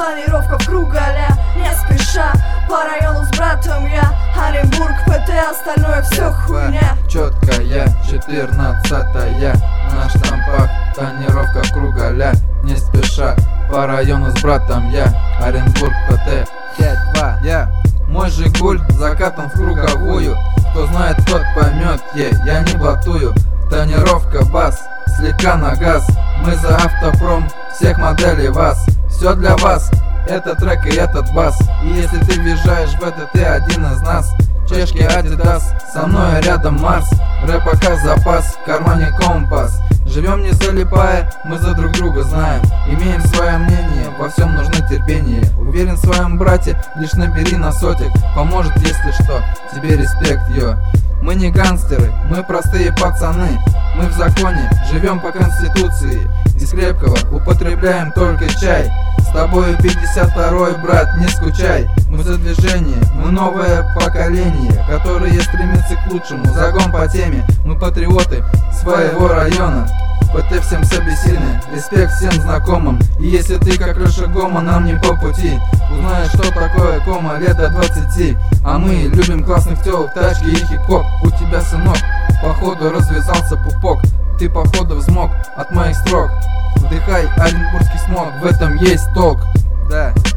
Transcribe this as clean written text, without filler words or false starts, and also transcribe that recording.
Тонировка в круг а-ля, не спеша. По району с братом я, Оренбург, ПТ, остальное все хуйня. Четкая, 14-я, на штампах, тонировка в круг а-ля, не спеша. По району с братом я, Оренбург, ПТ, 5-2, я. Мой Жигуль закатан в круговую, кто знает, тот поймет, я не блатую. Тонировка бас, слегка на газ, мы за автопром, всех моделей вас. Все для вас, этот трек и этот бас. И если ты въезжаешь в это, ты один из нас. Чешки Adidas, со мной рядом Марс. Рэп пока запас, в кармане компас. Живем не залипая, мы за друг друга знаем. Имеем свое мнение, во всем нужно терпение. Уверен в своем брате, лишь набери на сотик. Поможет, если что, тебе респект, йо. Мы не гангстеры, мы простые пацаны. Мы в законе, живем по конституции. Из крепкого употребляем только чай. С тобой 52-й, брат, не скучай. Мы за движение, мы новое поколение, которое стремится к лучшему. Загон по теме, мы патриоты своего района. ПТ всем собеседны, респект всем знакомым. И если ты как Леша Гома, нам не по пути. Узнаешь, что такое кома лет до 20. А мы любим классных тёлок, тачки и хип-хоп. У тебя, сынок, походу развязался пупок. Ты походу взмок от моих строк. Вдыхай оренбургский смог, в этом есть толк. Да.